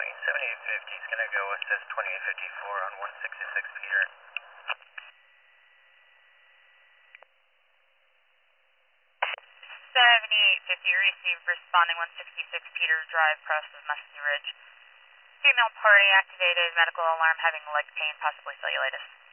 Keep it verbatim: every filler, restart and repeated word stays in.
county. seventy-eight fifty is going to go assist twenty-eight fifty-four on one sixty-six Peter. seventy-eight fifty received, responding one sixty-six Peter Drive, cross of Muskie Ridge. Female party activated, medical alarm having leg pain, possibly cellulitis.